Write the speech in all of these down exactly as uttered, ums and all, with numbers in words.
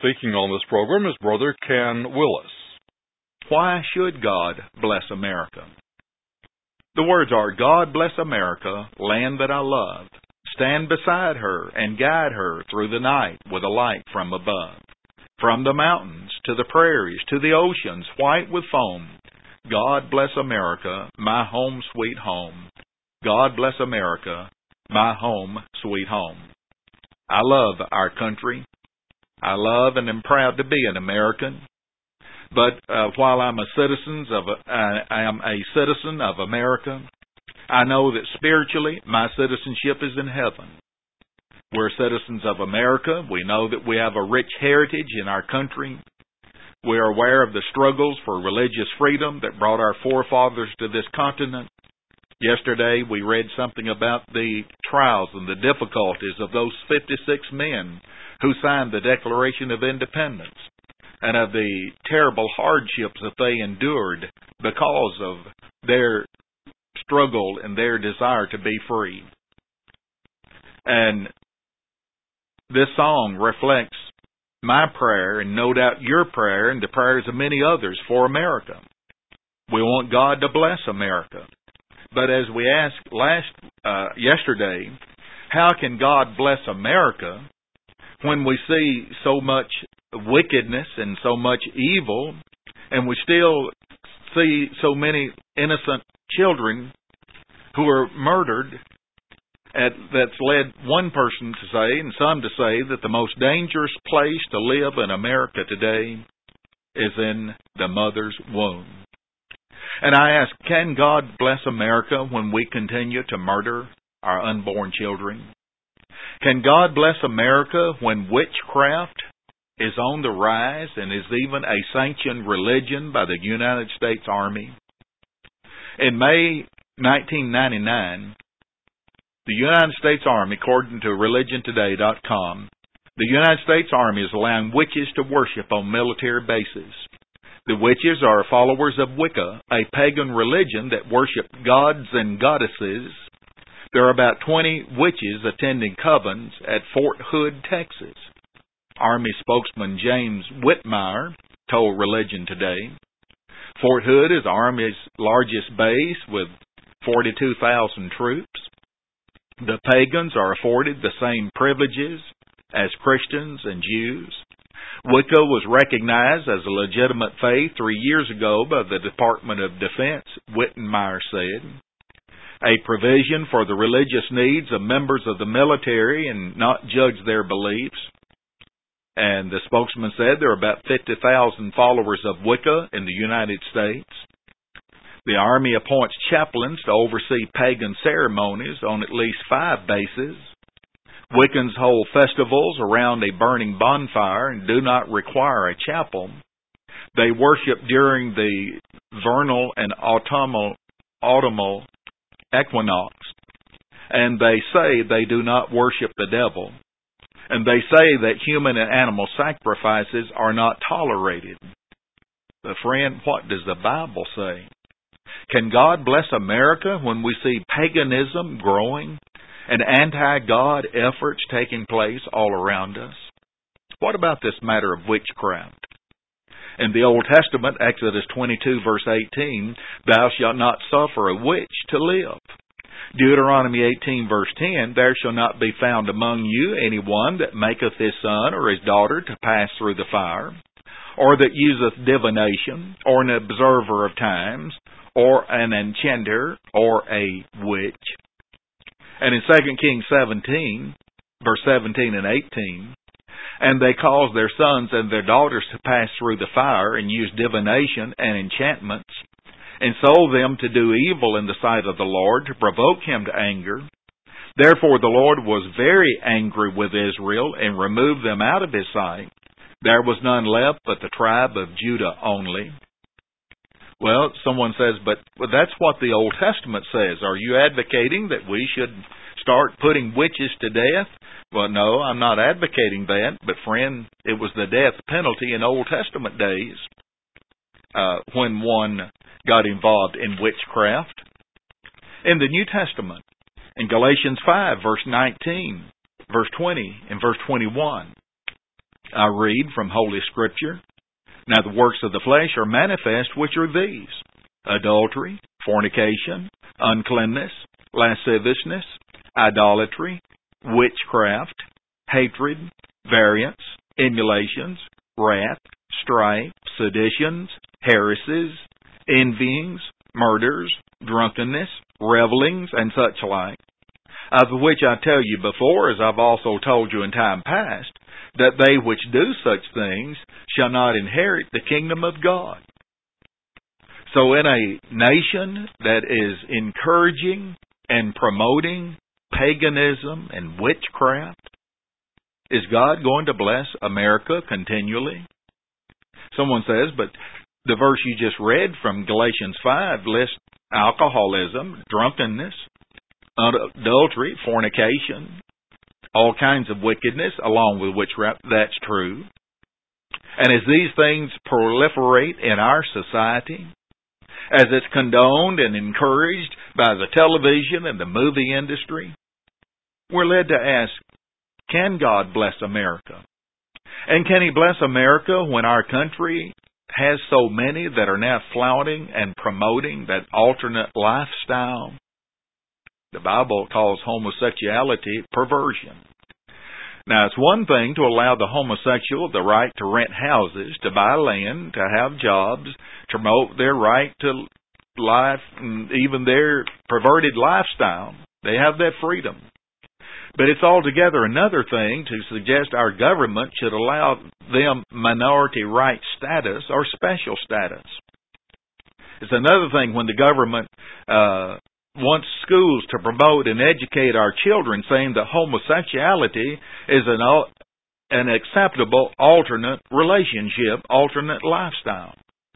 Speaking on this program is Brother Ken Willis. Why should God bless America? The words are, God bless America, land that I love. Stand beside her and guide her through the night with a light from above. From the mountains to the prairies to the oceans white with foam. God bless America, my home sweet home. God bless America, my home sweet home. I love our country. I love and am proud to be an American. But uh, while I'm a citizen of a, I am a citizen of America, I know that spiritually my citizenship is in heaven. We're citizens of America. We know that we have a rich heritage in our country. We are aware of the struggles for religious freedom that brought our forefathers to this continent. Yesterday we read something about the trials and the difficulties of those fifty-six men who signed the Declaration of Independence, and of the terrible hardships that they endured because of their struggle and their desire to be free. And this song reflects my prayer, and no doubt your prayer, and the prayers of many others for America. We want God to bless America. But as we asked last uh, yesterday, how can God bless America when we see so much wickedness and so much evil, and we still see so many innocent children who are murdered? At, that's led one person to say, and some to say, that the most dangerous place to live in America today is in the mother's womb. And I ask, can God bless America when we continue to murder our unborn children? Can God bless America when witchcraft is on the rise and is even a sanctioned religion by the United States Army? In May nineteen ninety-nine, the United States Army, according to religion today dot com, the United States Army is allowing witches to worship on military bases. The witches are followers of Wicca, a pagan religion that worship gods and goddesses. There are about twenty witches attending covens at Fort Hood, Texas. Army spokesman James Whitmire told Religion Today. Fort Hood is the Army's largest base with forty-two thousand troops. The pagans are afforded the same privileges as Christians and Jews. Wicca was recognized as a legitimate faith three years ago by the Department of Defense, Whitmire said. A provision for the religious needs of members of the military and not judge their beliefs. And the spokesman said there are about fifty thousand followers of Wicca in the United States. The Army appoints chaplains to oversee pagan ceremonies on at least five bases. Wiccans hold festivals around a burning bonfire and do not require a chapel. They worship during the vernal and autumnal, autumnal equinox, and they say they do not worship the devil. And they say that human and animal sacrifices are not tolerated. But friend, what does the Bible say? Can God bless America when we see paganism growing and anti-God efforts taking place all around us? What about this matter of witchcraft? In the Old Testament, Exodus twenty-two, verse eighteen, thou shalt not suffer a witch to live. Deuteronomy eighteen, verse ten, there shall not be found among you any one that maketh his son or his daughter to pass through the fire, or that useth divination, or an observer of times, or an enchanter, or a witch. And in Second Kings seventeen, verse seventeen and eighteen, and they caused their sons and their daughters to pass through the fire, and use divination and enchantments, and sold them to do evil in the sight of the Lord, to provoke him to anger. Therefore the Lord was very angry with Israel, and removed them out of his sight. There was none left but the tribe of Judah only. Well, someone says, but that's what the Old Testament says. Are you advocating that we should start putting witches to death? Well, no, I'm not advocating that. But friend, it was the death penalty in Old Testament days uh, when one got involved in witchcraft. In the New Testament, in Galatians five, verse nineteen, verse twenty, and verse twenty-one, I read from Holy Scripture, "Now the works of the flesh are manifest, which are these: adultery, fornication, uncleanness, lasciviousness, idolatry, witchcraft, hatred, variance, emulations, wrath, strife, seditions, heresies, envyings, murders, drunkenness, revellings, and such like, of which I tell you before, as I've also told you in time past, that they which do such things shall not inherit the kingdom of God." So in a nation that is encouraging and promoting paganism and witchcraft, is God going to bless America continually? Someone says, but the verse you just read from Galatians five lists alcoholism, drunkenness, adultery, fornication, all kinds of wickedness, along with witchcraft. That's true. And as these things proliferate in our society, as it's condoned and encouraged by the television and the movie industry, we're led to ask, can God bless America? And can He bless America when our country has so many that are now flaunting and promoting that alternate lifestyle? The Bible calls homosexuality perversion. Now, it's one thing to allow the homosexual the right to rent houses, to buy land, to have jobs, to promote their right to life, and even their perverted lifestyle. They have that freedom. But it's altogether another thing to suggest our government should allow them minority right status or special status. It's another thing when the government uh, wants schools to promote and educate our children, saying that homosexuality is an, an acceptable alternate relationship, alternate lifestyle.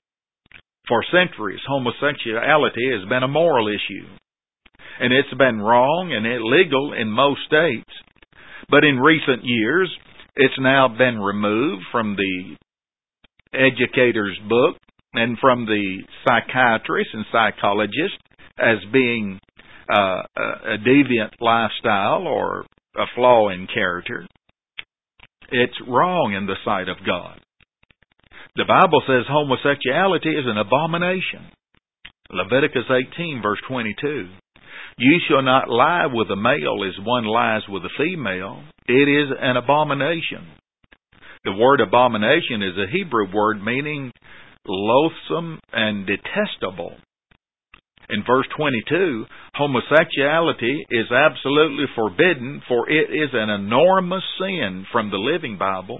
For centuries, homosexuality has been a moral issue, and it's been wrong and illegal in most states. But in recent years, it's now been removed from the educator's book and from the psychiatrists and psychologists as being uh, a deviant lifestyle or a flaw in character. It's wrong in the sight of God. The Bible says homosexuality is an abomination. Leviticus eighteen, verse twenty-two. "You shall not lie with a male as one lies with a female. It is an abomination." The word abomination is a Hebrew word meaning loathsome and detestable. In verse twenty-two, homosexuality is absolutely forbidden, for it is an enormous sin from the Living Bible.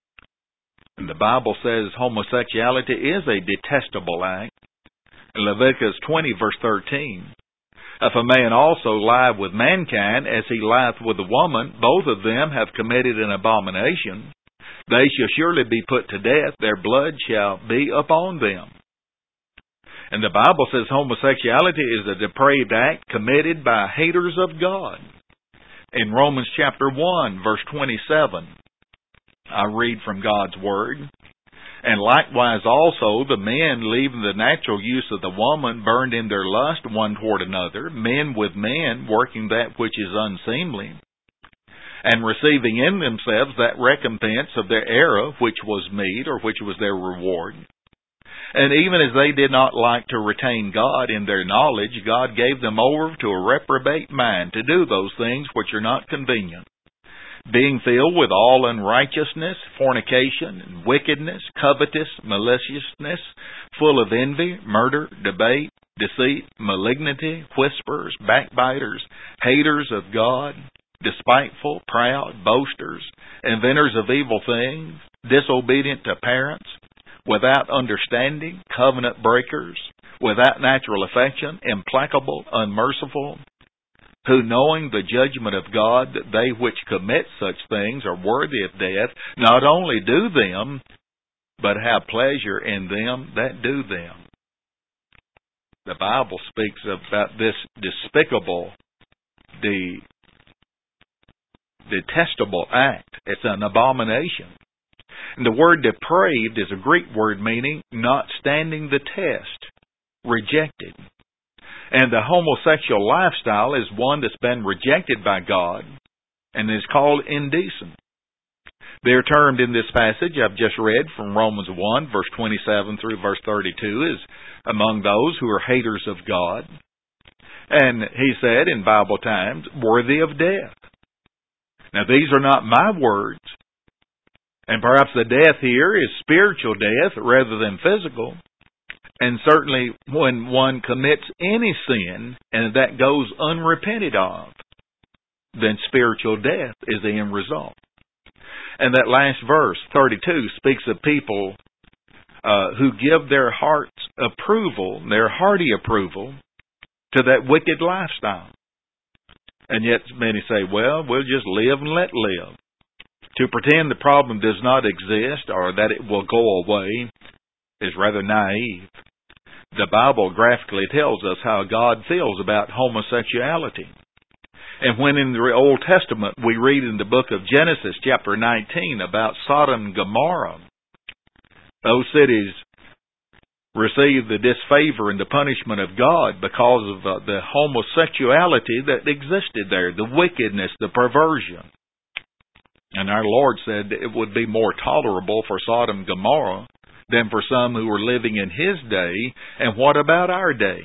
And the Bible says homosexuality is a detestable act. In Leviticus twenty, verse thirteen, "If a man also lie with mankind as he lieth with a woman, both of them have committed an abomination. They shall surely be put to death, their blood shall be upon them." And the Bible says homosexuality is a depraved act committed by haters of God. In Romans chapter one, verse twenty-seven, I read from God's Word, "And likewise also the men, leaving the natural use of the woman, burned in their lust one toward another, men with men, working that which is unseemly, and receiving in themselves that recompense of their error, which was meet, or which was their reward. And even as they did not like to retain God in their knowledge, God gave them over to a reprobate mind to do those things which are not convenient, being filled with all unrighteousness, fornication, and wickedness, covetous, maliciousness, full of envy, murder, debate, deceit, malignity, whisperers, backbiters, haters of God, despiteful, proud, boasters, inventors of evil things, disobedient to parents, without understanding, covenant breakers, without natural affection, implacable, unmerciful, who, knowing the judgment of God, that they which commit such things are worthy of death, not only do them, but have pleasure in them that do them." The Bible speaks about this despicable, the detestable act. It's an abomination. And the word depraved is a Greek word meaning not standing the test, rejected. And the homosexual lifestyle is one that's been rejected by God and is called indecent. They're termed in this passage I've just read from Romans one, verse twenty-seven through verse thirty-two, as among those who are haters of God. And he said in Bible times, worthy of death. Now these are not my words. And perhaps the death here is spiritual death rather than physical. And certainly when one commits any sin and that goes unrepented of, then spiritual death is the end result. And that last verse, thirty-two, speaks of people uh, who give their heart's approval, their hearty approval, to that wicked lifestyle. And yet many say, well, we'll just live and let live. To pretend the problem does not exist or that it will go away is rather naive. The Bible graphically tells us how God feels about homosexuality. And when in the Old Testament we read in the book of Genesis chapter nineteen about Sodom and Gomorrah, those cities received the disfavor and the punishment of God because of uh, the homosexuality that existed there, the wickedness, the perversion. And our Lord said it would be more tolerable for Sodom and Gomorrah than for some who were living in His day. And what about our day?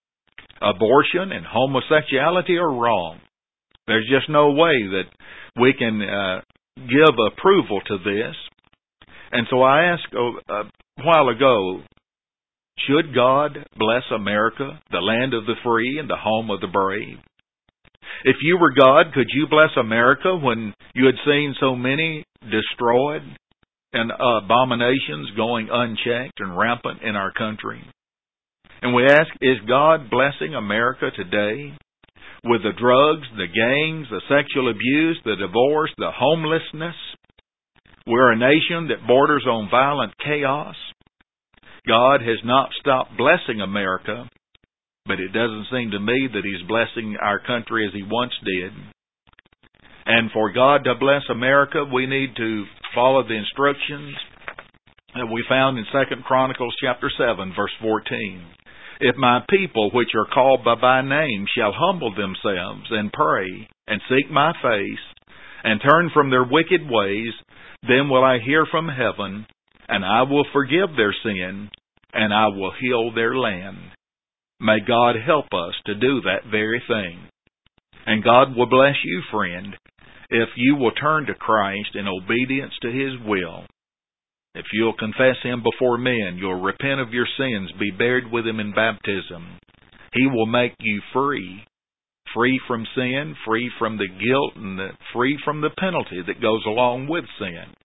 Abortion and homosexuality are wrong. There's just no way that we can uh, give approval to this. And so I asked a while ago, should God bless America, the land of the free and the home of the brave? If you were God, could you bless America when you had seen so many destroyed and abominations going unchecked and rampant in our country? And we ask, is God blessing America today with the drugs, the gangs, the sexual abuse, the divorce, the homelessness? We're a nation that borders on violent chaos. God has not stopped blessing America, but it doesn't seem to me that He's blessing our country as He once did. And for God to bless America, we need to follow the instructions that we found in Second Chronicles chapter seven, verse fourteen. If my people, which are called by my name, shall humble themselves and pray and seek my face and turn from their wicked ways, then will I hear from heaven, and I will forgive their sin, and I will heal their land. May God help us to do that very thing. And God will bless you, friend, if you will turn to Christ in obedience to His will. If you'll confess Him before men, you'll repent of your sins, be buried with Him in baptism, He will make you free. Free from sin, free from the guilt, and the, free from the penalty that goes along with sin.